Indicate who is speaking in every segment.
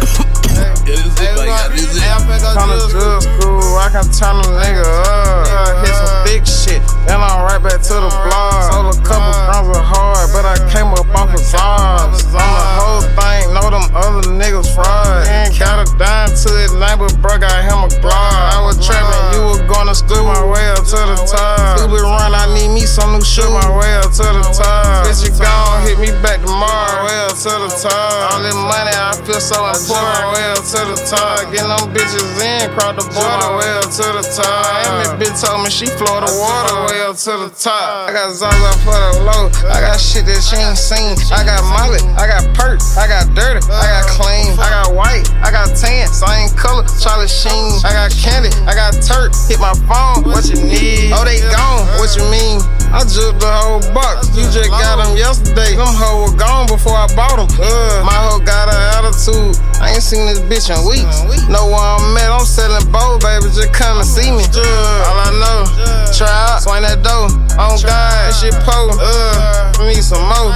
Speaker 1: Come to good school, I can turn a nigga up. Hit some big shit, then I'm right back to the block. Sold a couple grams of hard, but I came up off of Zars. On the whole thing, know them other niggas fraud. Ain't got a dime to his name, but bro got him a Glock. I was trapping, you was gonna school my way up to the top. Stupid run, I need me some new shit, my way up to the top. Bitch, you gone, hit me back tomorrow, way up to the top. All this money, I feel so important, way up to the top. Getting them bitches in, cross the border, way up to the top. And this bitch told me she flow the water, way up to the top. I got Zaza for the low, I got shit that she ain't seen. I got Molly, I got Perk, I got Dirty, I got Clean, I got White, I got Tan, same color, Charlie Sheen. I got Candy, I got Turk, hit my phone, what you need? Oh, they gone, what you mean? I juked the whole box, you just got them yesterday. Them hoes were gone before I bought them. My hoe got an attitude, I ain't seen this bitch in weeks. Know where I'm at, I'm selling bowl, baby, just come and see me. All I know, try out, swing that dough. On God, that shit po. Need some more.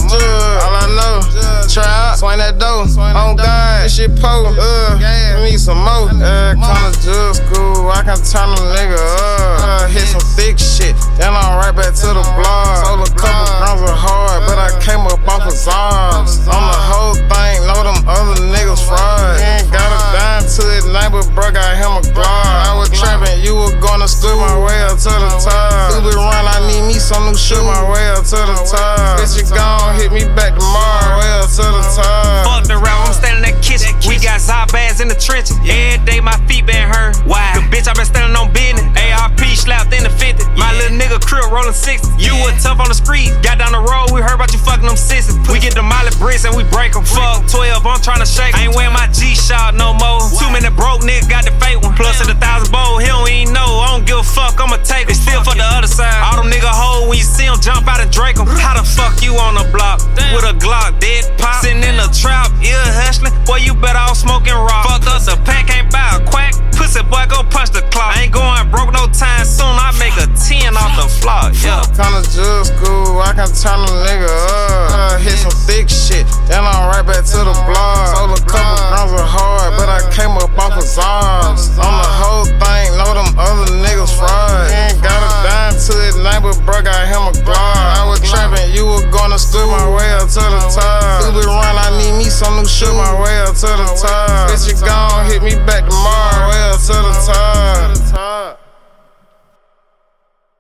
Speaker 1: All I know, try out, swing that dough. On God, that shit po. Need some more. Come to good school, I can turn a nigga up. Hit some thick shit, then I'm right back to the block. Sold a couple grams of hard, but I came up off of Zars. On the whole thing, know them other niggas fraud. Ain't got a dime to his name, but bro got him a Glock. I was trapping, you was gonna school my way up to the top. Stupid run, I need me some new shit, my way up to the top. Bitch, you gone, hit me back tomorrow, way up to the top.
Speaker 2: Fuck the round, I'm standing in that kitchen. We got Zarbaz in the trenches. Every day my feet been hurt. Why? The bitch, I been standing on business. ARP slapped in the 50. My little nigga crib rolling 60. You was tough on the street. Got down the road, we heard about you fucking them sisters. We get the molly bricks and we break them. Fuck 12, I'm tryna shake. I ain't wearing my G-Shock no more. Too many broke niggas got the fake one. Plus at 1,000 bowl, he don't even know. I don't give a fuck, I'ma take it. Still for the other side. All them niggas hold when you see them jump out and drake them. How the fuck you on the block? With a Glock, dead pop. Sitting in the trap, ear hustling. Boy, you better all smoking rock. Fucked up the pack, ain't buy a quack. Pussy boy, go punch the clock. I ain't going broke no time soon. I make a 10 off the flock, yeah.
Speaker 1: Come to good school, I can turn a